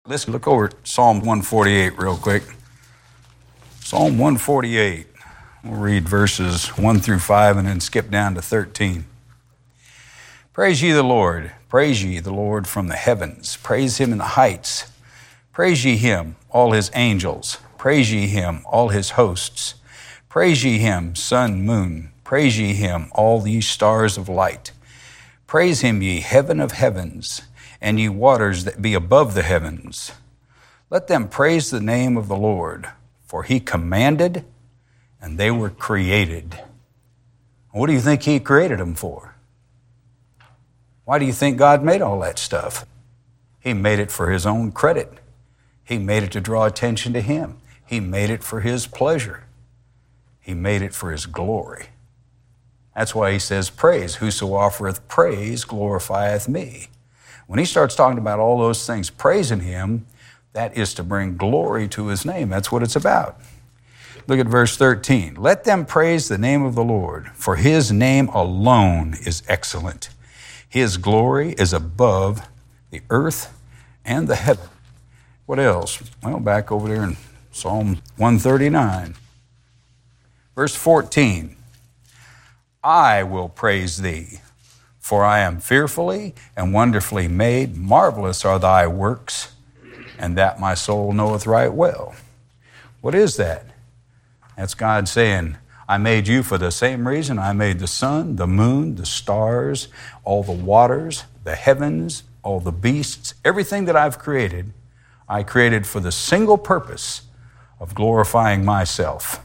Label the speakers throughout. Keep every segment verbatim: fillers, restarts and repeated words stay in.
Speaker 1: Let's look over at Psalm one forty-eight real quick. Psalm one forty-eight. We'll read verses one through five and then skip down to thirteen. Praise ye the Lord. Praise ye the Lord from the heavens. Praise him in the heights. Praise ye him, all his angels. Praise ye him, all his hosts. Praise ye him, sun, moon. Praise ye him, all ye stars of light. Praise him, ye heaven of heavens, and ye waters that be above the heavens. Let them praise the name of the Lord, for he commanded, and they were created. What do you think he created them for? Why do you think God made all that stuff? He made it for his own credit. He made it to draw attention to him. He made it for his pleasure. He made it for his glory. That's why he says, praise. Whoso offereth praise glorifieth me. When he starts talking about all those things, praising him, that is to bring glory to his name. That's what it's about. Look at verse thirteen. Let them praise the name of the Lord, for his name alone is excellent. His glory is above the earth and the heaven. What else? Well, back over there in Psalm one thirty-nine. Verse fourteen. I will praise thee, for I am fearfully and wonderfully made. Marvelous are thy works, and that my soul knoweth right well. What is that? That's God saying, I made you for the same reason I made the sun, the moon, the stars, all the waters, the heavens, all the beasts, everything that I've created, I created for the single purpose of glorifying myself.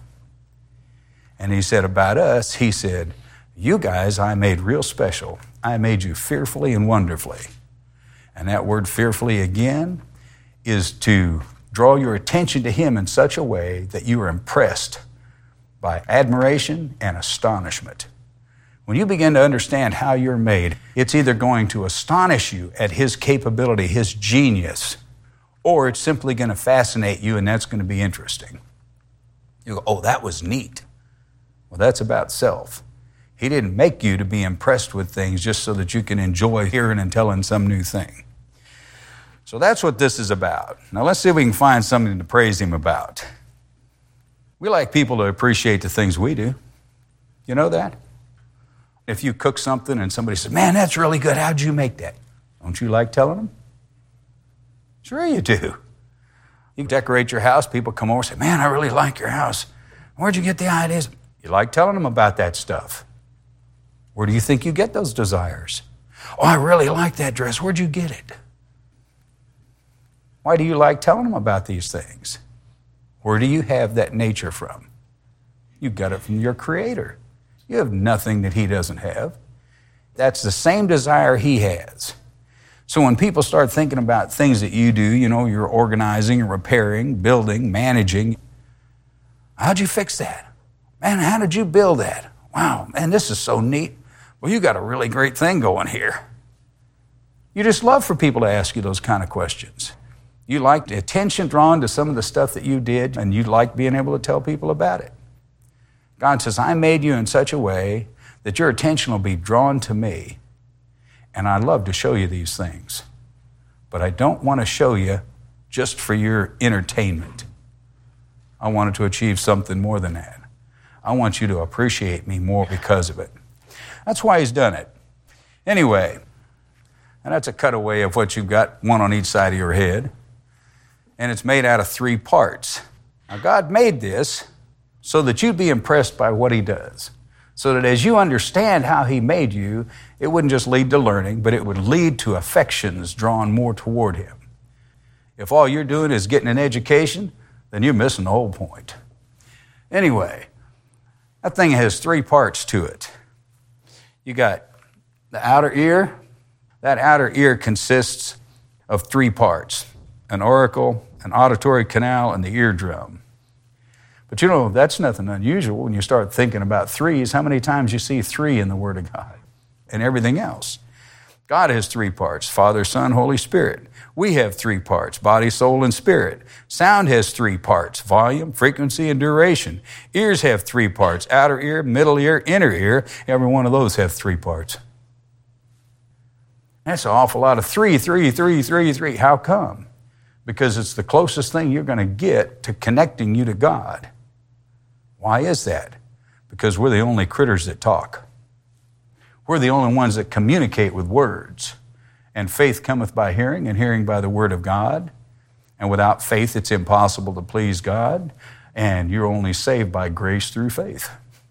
Speaker 1: And he said about us, he said, you guys I made real special. I made you fearfully and wonderfully. And that word fearfully again is to draw your attention to him in such a way that you are impressed by admiration and astonishment. When you begin to understand how you're made, it's either going to astonish you at his capability, his genius, or it's simply going to fascinate you, and that's going to be interesting. You go, oh, that was neat. Well, that's about self. He didn't make you to be impressed with things just so that you can enjoy hearing and telling some new thing. So that's what this is about. Now let's see if we can find something to praise him about. We like people to appreciate the things we do. You know that? If you cook something and somebody says, man, that's really good. How'd you make that? Don't you like telling them? Sure you do. You decorate your house, people come over and say, man, I really like your house. Where'd you get the ideas? You like telling them about that stuff. Where do you think you get those desires? Oh, I really like that dress. Where'd you get it? Why do you like telling them about these things? Where do you have that nature from? You got it from your Creator. You have nothing that he doesn't have. That's the same desire he has. So when people start thinking about things that you do, you know, you're organizing, repairing, building, managing, how'd you fix that? Man, how did you build that? Wow, man, this is so neat. Well, you got a really great thing going here. You just love for people to ask you those kind of questions. You like the attention drawn to some of the stuff that you did, and you like being able to tell people about it. God says, I made you in such a way that your attention will be drawn to me, and I love to show you these things. But I don't want to show you just for your entertainment. I wanted to achieve something more than that. I want you to appreciate me more because of it. That's why he's done it. Anyway, and that's a cutaway of what you've got, one on each side of your head. And it's made out of three parts. Now, God made this so that you'd be impressed by what he does. So that as you understand how he made you, it wouldn't just lead to learning, but it would lead to affections drawn more toward him. If all you're doing is getting an education, then you're missing the whole point. Anyway, that thing has three parts to it. You got the outer ear. That outer ear consists of three parts: an auricle, an auditory canal, and the eardrum. But you know, that's nothing unusual when you start thinking about threes. How many times you see three in the Word of God and everything else? God has three parts: Father, Son, Holy Spirit. We have three parts: body, soul, and spirit. Sound has three parts: volume, frequency, and duration. Ears have three parts: outer ear, middle ear, inner ear. Every one of those have three parts. That's an awful lot of three, three, three, three, three. How come? because it's the closest thing you're going to get to connecting you to God. Why is that? Because we're the only critters that talk. We're the only ones that communicate with words. And faith cometh by hearing, and hearing by the word of God. And without faith, it's impossible to please God. And you're only saved by grace through faith.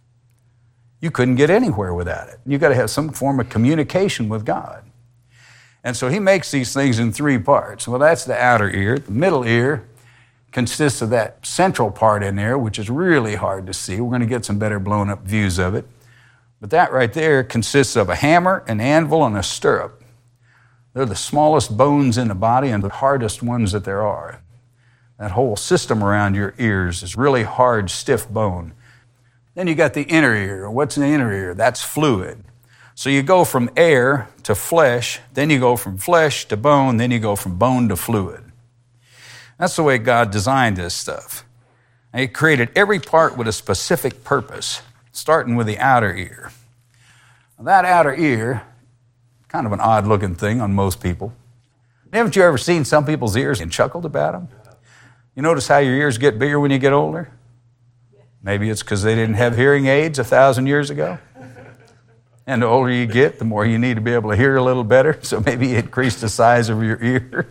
Speaker 1: You couldn't get anywhere without it. You've got to have some form of communication with God. And so he makes these things in three parts. Well, that's the outer ear. The middle ear consists of that central part in there, which is really hard to see. We're going to get some better blown up views of it. But that right there consists of a hammer, an anvil, and a stirrup. They're the smallest bones in the body and the hardest ones that there are. That whole system around your ears is really hard, stiff bone. Then you got the inner ear. What's in the inner ear? That's fluid. So you go from air to flesh, then you go from flesh to bone, then you go from bone to fluid. That's the way God designed this stuff. And he created every part with a specific purpose, starting with the outer ear. Now, that outer ear, kind of an odd-looking thing on most people. Haven't you ever seen some people's ears and chuckled about them? You notice how your ears get bigger when you get older? Maybe it's because they didn't have hearing aids a thousand years ago. And the older you get, the more you need to be able to hear a little better. So maybe increase the size of your ear.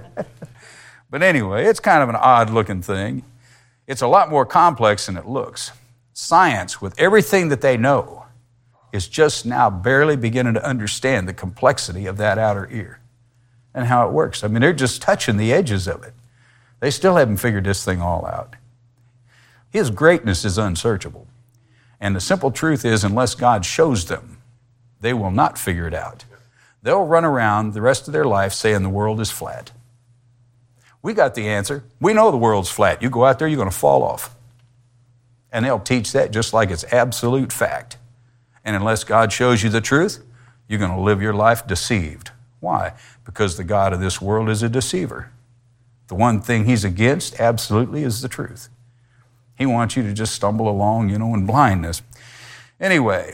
Speaker 1: But anyway, it's kind of an odd-looking thing. It's a lot more complex than it looks. Science, with everything that they know, is just now barely beginning to understand the complexity of that outer ear and how it works. I mean, they're just touching the edges of it. They still haven't figured this thing all out. His greatness is unsearchable. And the simple truth is, unless God shows them, they will not figure it out. They'll run around the rest of their life saying the world is flat. We got the answer. We know the world's flat. You go out there, you're going to fall off. And they'll teach that just like it's absolute fact. And unless God shows you the truth, you're going to live your life deceived. Why? Because the God of this world is a deceiver. The one thing he's against, absolutely, is the truth. He wants you to just stumble along, you know, in blindness. Anyway,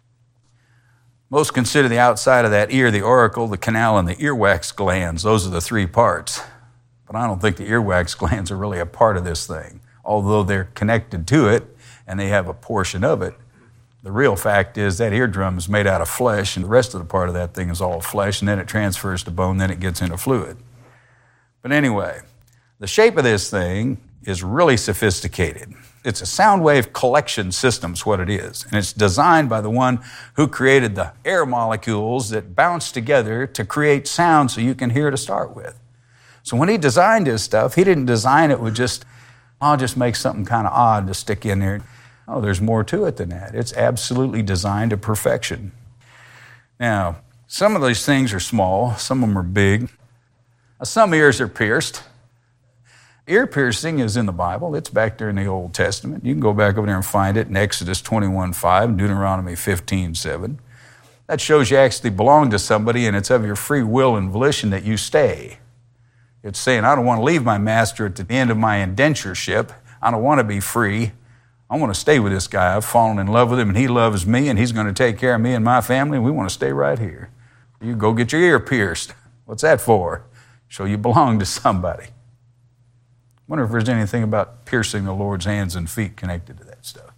Speaker 1: most consider the outside of that ear, the auricle, the canal, and the earwax glands. Those are the three parts. But I don't think the earwax glands are really a part of this thing. Although they're connected to it and they have a portion of it, the real fact is that eardrum is made out of flesh, and the rest of the part of that thing is all flesh, and then it transfers to bone, then it gets into fluid. But anyway, the shape of this thing is really sophisticated. It's a sound wave collection system is what it is, and it's designed by the one who created the air molecules that bounce together to create sound so you can hear to start with. So when he designed his stuff, he didn't design it with just, I'll just make something kind of odd to stick in there. Oh, there's more to it than that. It's absolutely designed to perfection. Now, some of these things are small, some of them are big. Some ears are pierced. Ear piercing is in the Bible. It's back there in the Old Testament. You can go back over there and find it in Exodus twenty-one five and Deuteronomy fifteen seven. That shows you actually belong to somebody, and it's of your free will and volition that you stay. It's saying, I don't want to leave my master at the end of my indentureship. I don't want to be free. I want to stay with this guy. I've fallen in love with him, and he loves me, and he's going to take care of me and my family, and we want to stay right here. You go get your ear pierced. What's that for? So you belong to somebody. I wonder if there's anything about piercing the Lord's hands and feet connected to that stuff.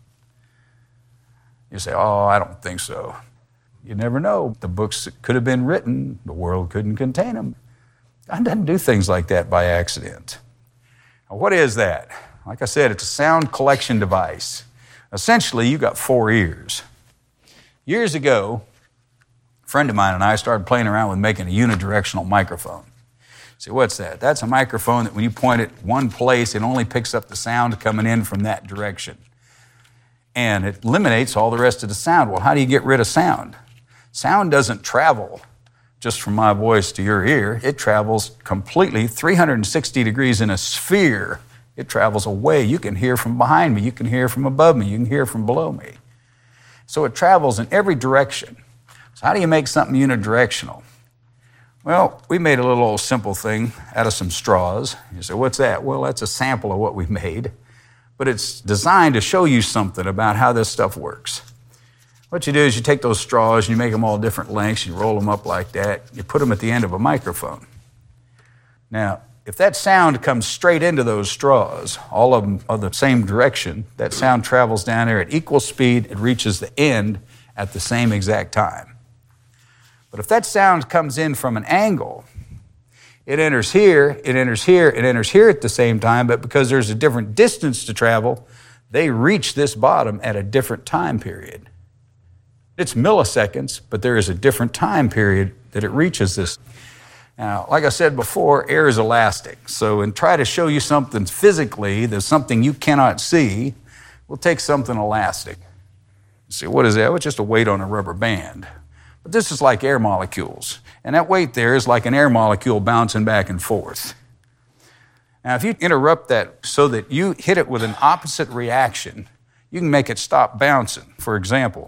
Speaker 1: You say, oh, I don't think so. You never know. The books that could have been written, the world couldn't contain them. God doesn't do things like that by accident. Now, what is that? Like I said, it's a sound collection device. Essentially, you got four ears. Years ago, a friend of mine and I started playing around with making a unidirectional microphone. See, what's that? That's a microphone that when you point it one place, it only picks up the sound coming in from that direction. And it eliminates all the rest of the sound. Well, how do you get rid of sound? Sound doesn't travel just from my voice to your ear. It travels completely three hundred sixty degrees in a sphere. It travels away. You can hear from behind me. You can hear from above me. You can hear from below me. So it travels in every direction. So how do you make something unidirectional? Well, we made a little old simple thing out of some straws. You say, what's that? Well, that's a sample of what we made. But it's designed to show you something about how this stuff works. What you do is you take those straws and you make them all different lengths. You roll them up like that. You put them at the end of a microphone. Now, If that sound comes straight into those straws, all of them are the same direction, that sound travels down there at equal speed, it reaches the end at the same exact time. But if that sound comes in from an angle, it enters here, it enters here, it enters here at the same time, but because there's a different distance to travel, they reach this bottom at a different time period. It's milliseconds, but there is a different time period that it reaches this. Now, like I said before, air is elastic. So, and try to show you something physically, there's something you cannot see, we'll take something elastic. See, what is that? Well, it's just a weight on a rubber band. But this is like air molecules. And that weight there is like an air molecule bouncing back and forth. Now, if you interrupt that so that you hit it with an opposite reaction, you can make it stop bouncing. For example,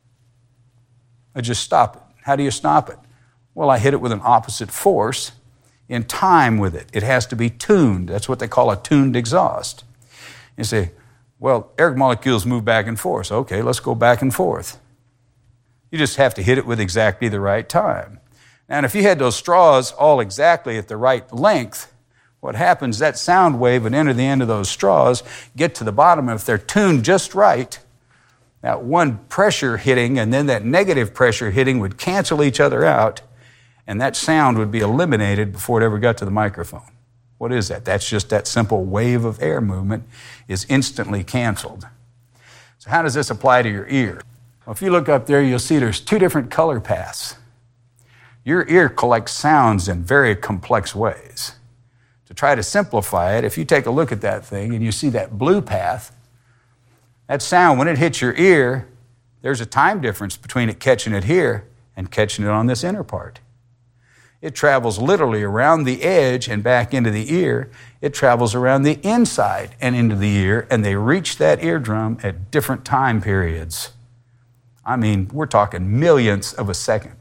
Speaker 1: I just stop it. How do you stop it? Well, I hit it with an opposite force in time with it. It has to be tuned. That's what they call a tuned exhaust. You say, well, air molecules move back and forth. Okay, let's go back and forth. You just have to hit it with exactly the right time. And if you had those straws all exactly at the right length, what happens, that sound wave would enter the end of those straws, get to the bottom, and if they're tuned just right, that one pressure hitting and then that negative pressure hitting would cancel each other out, and that sound would be eliminated before it ever got to the microphone. What is that? That's just that simple wave of air movement is instantly canceled. So how does this apply to your ear? Well, if you look up there, you'll see there's two different color paths. Your ear collects sounds in very complex ways. To try to simplify it, if you take a look at that thing and you see that blue path, that sound, when it hits your ear, there's a time difference between it catching it here and catching it on this inner part. It travels literally around the edge and back into the ear. It travels around the inside and into the ear, and they reach that eardrum at different time periods. I mean, we're talking millionths of a second.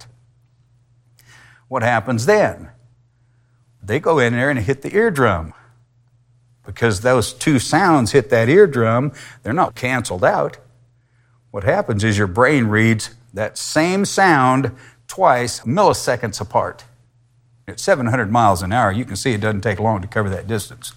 Speaker 1: What happens then? They go in there and hit the eardrum. Because those two sounds hit that eardrum, they're not canceled out. What happens is your brain reads that same sound twice, milliseconds apart. At seven hundred miles an hour, you can see it doesn't take long to cover that distance.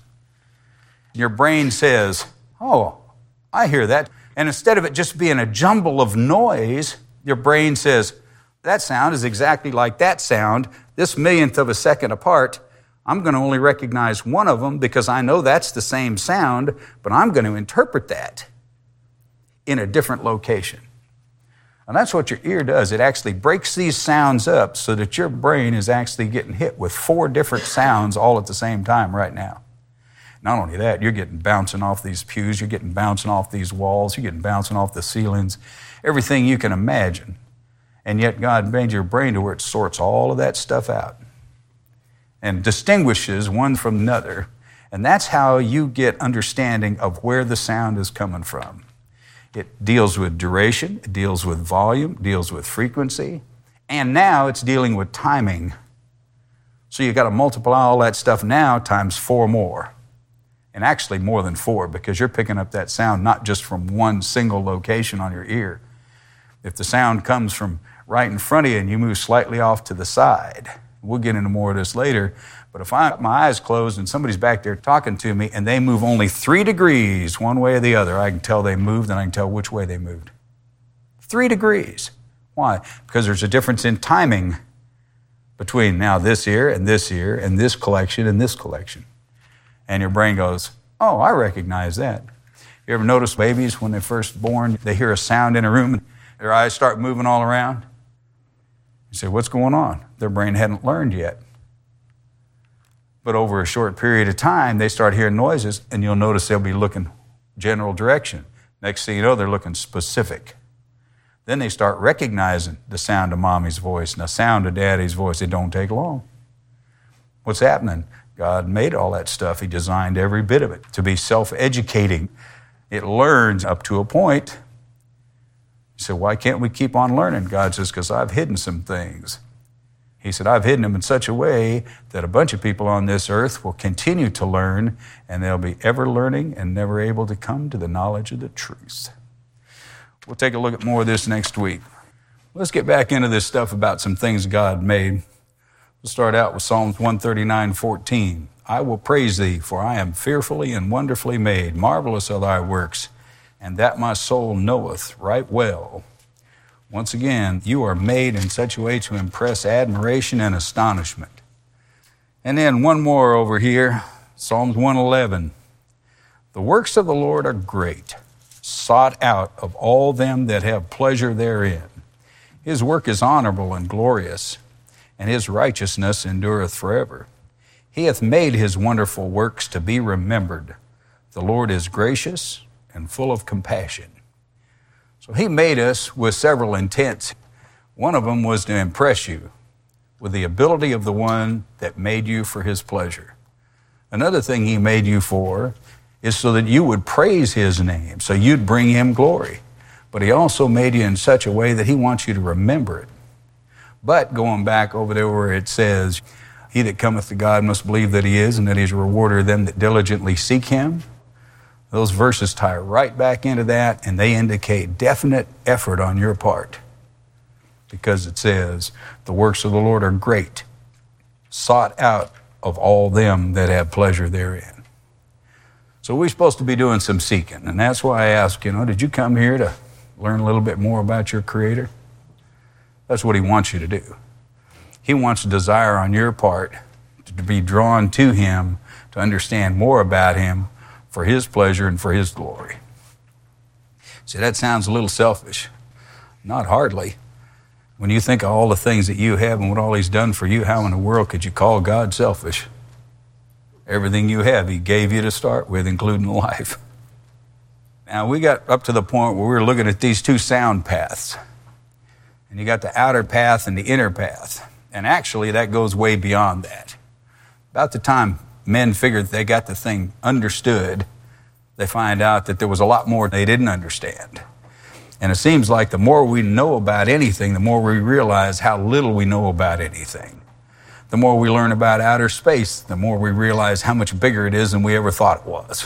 Speaker 1: Your brain says, oh, I hear that. And instead of it just being a jumble of noise, your brain says, that sound is exactly like that sound, this millionth of a second apart. I'm going to only recognize one of them because I know that's the same sound, but I'm going to interpret that in a different location. And that's what your ear does. It actually breaks these sounds up so that your brain is actually getting hit with four different sounds all at the same time right now. Not only that, you're getting bouncing off these pews, you're getting bouncing off these walls, you're getting bouncing off the ceilings, everything you can imagine. And yet God made your brain to where it sorts all of that stuff out and distinguishes one from another. And that's how you get understanding of where the sound is coming from. It deals with duration, it deals with volume, it deals with frequency, and now it's dealing with timing. So you've got to multiply all that stuff now times four more. And actually more than four, because you're picking up that sound not just from one single location on your ear. If the sound comes from right in front of you and you move slightly off to the side, we'll get into more of this later, but if I have my eyes closed and somebody's back there talking to me and they move only three degrees one way or the other, I can tell they moved and I can tell which way they moved. Three degrees. Why? Because there's a difference in timing between now this ear and this ear and this collection and this collection. And your brain goes, oh, I recognize that. You ever notice babies when they're first born, they hear a sound in a room and their eyes start moving all around? You say, what's going on? Their brain hadn't learned yet. But over a short period of time, they start hearing noises, and you'll notice they'll be looking general direction. Next thing you know, they're looking specific. Then they start recognizing the sound of mommy's voice and the sound of daddy's voice. It don't take long. What's happening? God made all that stuff. He designed every bit of it to be self-educating. It learns up to a point. You say, why can't we keep on learning? God says, because I've hidden some things. He said, I've hidden them in such a way that a bunch of people on this earth will continue to learn, and they'll be ever learning and never able to come to the knowledge of the truth. We'll take a look at more of this next week. Let's get back into this stuff about some things God made. We'll start out with Psalms one thirty-nine fourteen. I will praise thee, for I am fearfully and wonderfully made. Marvelous are thy works, and that my soul knoweth right well. Once again, you are made in such a way to impress admiration and astonishment. And then one more over here, Psalms one eleven. The works of the Lord are great, sought out of all them that have pleasure therein. His work is honorable and glorious, and his righteousness endureth forever. He hath made his wonderful works to be remembered. The Lord is gracious and full of compassion. So he made us with several intents. One of them was to impress you with the ability of the one that made you for his pleasure. Another thing he made you for is so that you would praise his name, so you'd bring him glory. But he also made you in such a way that he wants you to remember it. But going back over there where it says, he that cometh to God must believe that he is, and that he's a rewarder of them that diligently seek him. Those verses tie right back into that, and they indicate definite effort on your part. Because it says, the works of the Lord are great, sought out of all them that have pleasure therein. So we're supposed to be doing some seeking, and that's why I ask, you know, did you come here to learn a little bit more about your Creator? That's what he wants you to do. He wants a desire on your part to be drawn to him, to understand more about him for his pleasure and for his glory. See, that sounds a little selfish. Not hardly. When you think of all the things that you have and what all he's done for you, how in the world could you call God selfish? Everything you have, he gave you to start with, including life. Now, we got up to the point where we were looking at these two sound paths. And you got the outer path and the inner path. And actually, that goes way beyond that. About the time men figured they got the thing understood, they find out that there was a lot more they didn't understand. And it seems like the more we know about anything, the more we realize how little we know about anything. The more we learn about outer space, the more we realize how much bigger it is than we ever thought it was.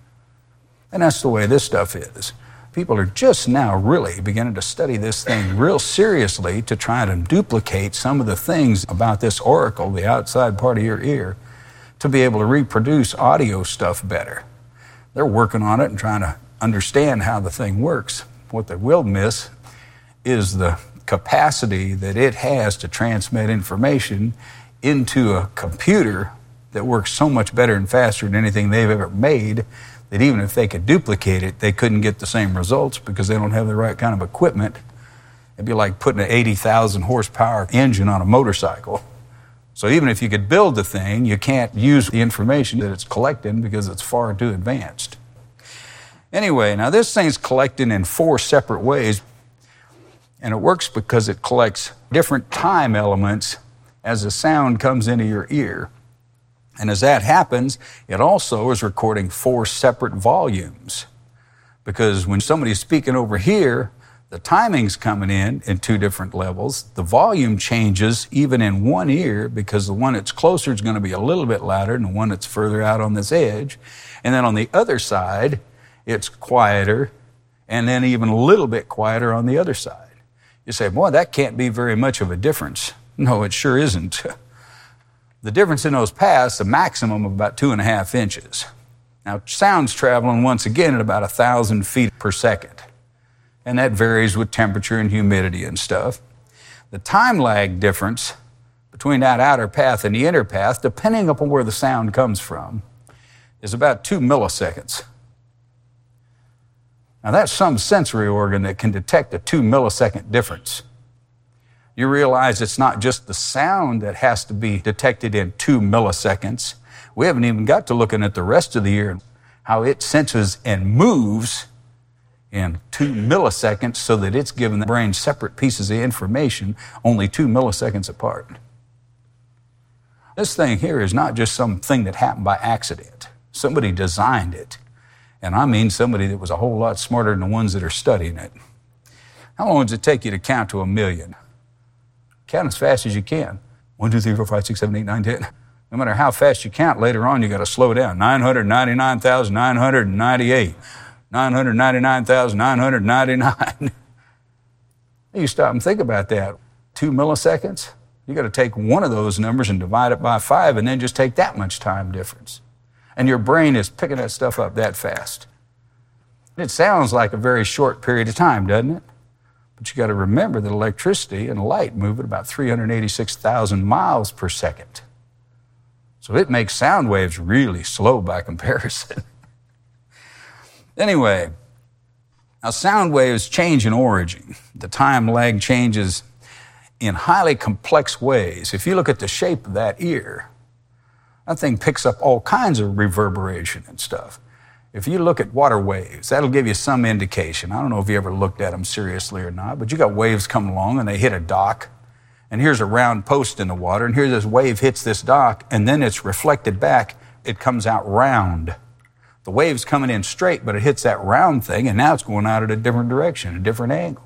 Speaker 1: And that's the way this stuff is. People are just now really beginning to study this thing real seriously to try to duplicate some of the things about this auricle, the outside part of your ear, to be able to reproduce audio stuff better. They're working on it and trying to understand how the thing works. What they will miss is the capacity that it has to transmit information into a computer that works so much better and faster than anything they've ever made, that even if they could duplicate it, they couldn't get the same results because they don't have the right kind of equipment. It'd be like putting an eighty thousand horsepower engine on a motorcycle. So even if you could build the thing, you can't use the information that it's collecting because it's far too advanced. Anyway, now this thing's collecting in four separate ways, and it works because it collects different time elements as the sound comes into your ear. And as that happens, it also is recording four separate volumes. Because when somebody's speaking over here, the timing's coming in in two different levels. The volume changes even in one ear because the one that's closer is going to be a little bit louder than the one that's further out on this edge. And then on the other side, it's quieter, and then even a little bit quieter on the other side. You say, boy, that can't be very much of a difference. No, it sure isn't. The difference in those paths, a maximum of about two and a half inches. Now, sound's traveling once again at about a thousand feet per second. And that varies with temperature and humidity and stuff. The time lag difference between that outer path and the inner path, depending upon where the sound comes from, is about two milliseconds. Now, that's some sensory organ that can detect a two millisecond difference. You realize it's not just the sound that has to be detected in two milliseconds. We haven't even got to looking at the rest of the ear, how it senses and moves in two milliseconds so that it's giving the brain separate pieces of information only two milliseconds apart. This thing here is not just something that happened by accident. Somebody designed it. And I mean somebody that was a whole lot smarter than the ones that are studying it. How long does it take you to count to a million? Count as fast as you can. One, two, three, four, five, six, seven, eight, nine, ten. No matter how fast you count, later on you got to slow down. nine hundred ninety-nine thousand nine hundred ninety-eight. nine hundred ninety-nine thousand nine hundred ninety-nine. You stop and think about that. Two milliseconds? You got to take one of those numbers and divide it by five and then just take that much time difference. And your brain is picking that stuff up that fast. It sounds like a very short period of time, doesn't it? But you got to remember that electricity and light move at about three hundred eighty-six thousand miles per second. So it makes sound waves really slow by comparison. Anyway, now sound waves change in origin. The time lag changes in highly complex ways. If you look at the shape of that ear, that thing picks up all kinds of reverberation and stuff. If you look at water waves, that'll give you some indication. I don't know if you ever looked at them seriously or not, but you got waves come along and they hit a dock, and here's a round post in the water, and here this wave hits this dock, and then it's reflected back. It comes out round. The wave's coming in straight, but it hits that round thing, and now it's going out at a different direction, a different angle.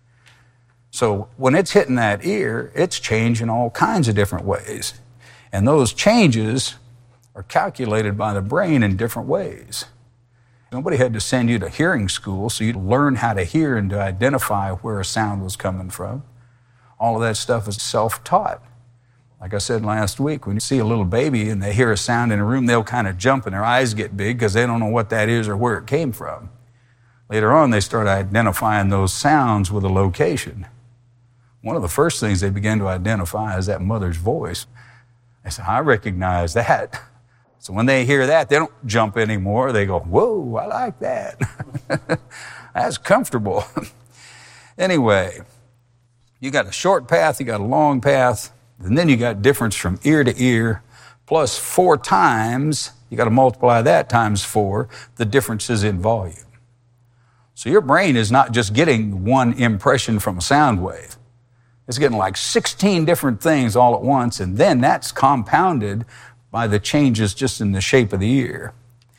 Speaker 1: So when it's hitting that ear, it's changing all kinds of different ways. And those changes are calculated by the brain in different ways. Nobody had to send you to hearing school so you'd learn how to hear and to identify where a sound was coming from. All of that stuff is self-taught. Like I said last week, when you see a little baby and they hear a sound in a room, they'll kind of jump and their eyes get big because they don't know what that is or where it came from. Later on, they start identifying those sounds with a location. One of the first things they begin to identify is that mother's voice. They say, I recognize that. So when they hear that, they don't jump anymore. They go, whoa, I like that. That's comfortable. Anyway, you got a short path, you got a long path, and then you got difference from ear to ear, plus four times, you got to multiply that times four, the differences in volume. So your brain is not just getting one impression from a sound wave. It's getting like sixteen different things all at once, and then that's compounded by the changes just in the shape of the ear.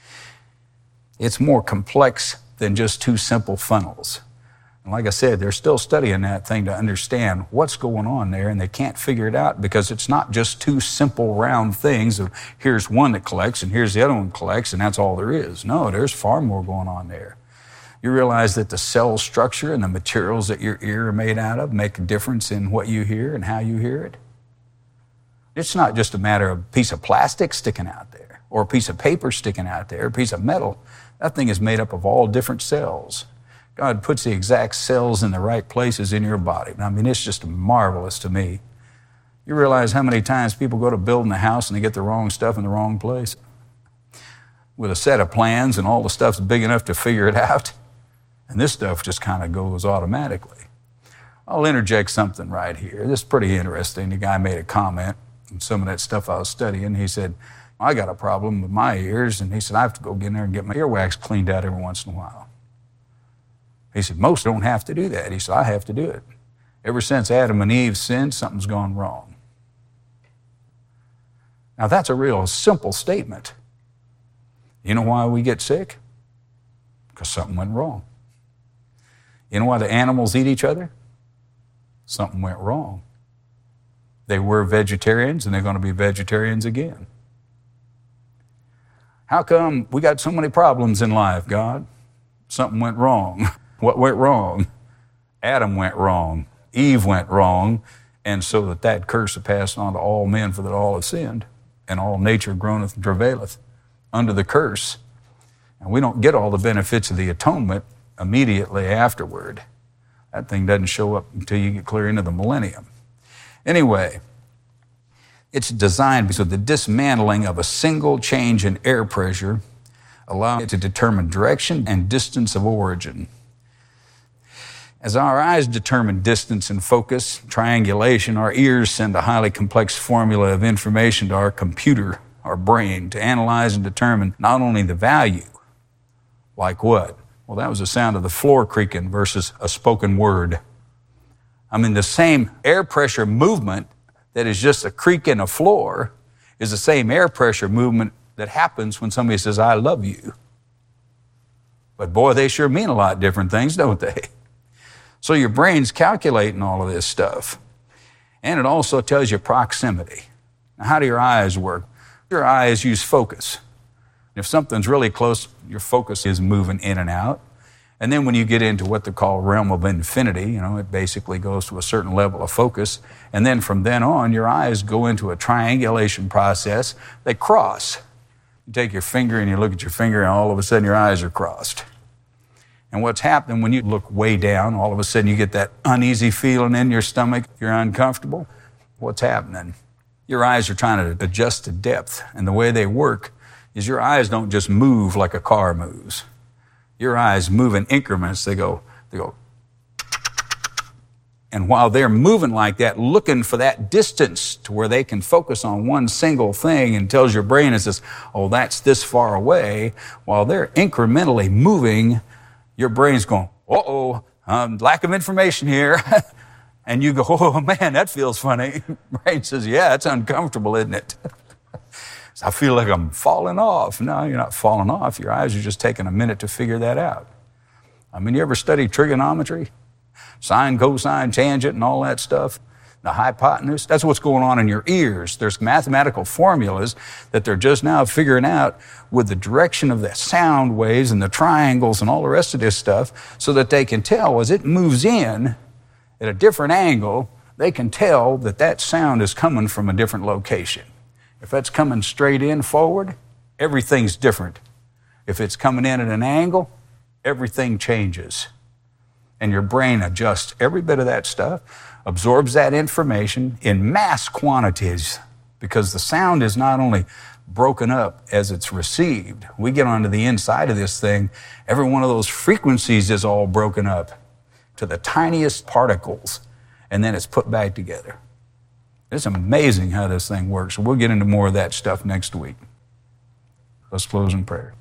Speaker 1: It's more complex than just two simple funnels. And like I said, they're still studying that thing to understand what's going on there, and they can't figure it out because it's not just two simple round things of here's one that collects and here's the other one collects, and that's all there is. No, there's far more going on there. You realize that the cell structure and the materials that your ear are made out of make a difference in what you hear and how you hear it. It's not just a matter of a piece of plastic sticking out there or a piece of paper sticking out there, a piece of metal. That thing is made up of all different cells. God puts the exact cells in the right places in your body. I mean, it's just marvelous to me. You realize how many times people go to building a house and they get the wrong stuff in the wrong place? With a set of plans and all the stuff's big enough to figure it out. And this stuff just kind of goes automatically. I'll interject something right here. This is pretty interesting. The guy made a comment on some of that stuff I was studying. He said, I got a problem with my ears. And he said, I have to go get in there and get my earwax cleaned out every once in a while. He said, most don't have to do that. He said, I have to do it. Ever since Adam and Eve sinned, something's gone wrong. Now that's a real simple statement. You know why we get sick? Because something went wrong. You know why the animals eat each other? Something went wrong. They were vegetarians and they're going to be vegetarians again. How come we got so many problems in life, God? Something went wrong. What went wrong? Adam went wrong. Eve went wrong. And so that that curse is passed on to all men, for that all have sinned. And all nature groaneth and travaileth under the curse. And we don't get all the benefits of the atonement immediately afterward. That thing doesn't show up until you get clear into the millennium. Anyway, it's designed so the dismantling of a single change in air pressure allows it to determine direction and distance of origin. As our eyes determine distance and focus, triangulation, our ears send a highly complex formula of information to our computer, our brain, to analyze and determine not only the value, like what? Well, that was the sound of the floor creaking versus a spoken word. I mean, the same air pressure movement that is just a creak in a floor is the same air pressure movement that happens when somebody says, I love you. But boy, they sure mean a lot different things, don't they? So your brain's calculating all of this stuff. And it also tells you proximity. Now, how do your eyes work? Your eyes use focus. If something's really close, your focus is moving in and out. And then when you get into what they call realm of infinity, you know, it basically goes to a certain level of focus. And then from then on, your eyes go into a triangulation process. They cross. You take your finger and you look at your finger, and all of a sudden your eyes are crossed. And what's happening when you look way down, all of a sudden you get that uneasy feeling in your stomach, you're uncomfortable. What's happening? Your eyes are trying to adjust to depth. And the way they work is your eyes don't just move like a car moves. Your eyes move in increments. They go, they go. And while they're moving like that, looking for that distance to where they can focus on one single thing and tells your brain, it says, oh, that's this far away. While they're incrementally moving, your brain's going, uh-oh, um, lack of information here. And you go, oh, man, that feels funny. Brain says, yeah, it's uncomfortable, isn't it? I feel like I'm falling off. No, you're not falling off. Your eyes are just taking a minute to figure that out. I mean, you ever study trigonometry? Sine, cosine, tangent, and all that stuff? The hypotenuse? That's what's going on in your ears. There's mathematical formulas that they're just now figuring out with the direction of the sound waves and the triangles and all the rest of this stuff so that they can tell as it moves in at a different angle, they can tell that that sound is coming from a different location. If that's coming straight in forward, everything's different. If it's coming in at an angle, everything changes. And your brain adjusts every bit of that stuff, absorbs that information in mass quantities, because the sound is not only broken up as it's received. We get onto the inside of this thing, every one of those frequencies is all broken up to the tiniest particles, and then it's put back together. It's amazing how this thing works. We'll get into more of that stuff next week. Let's close in prayer.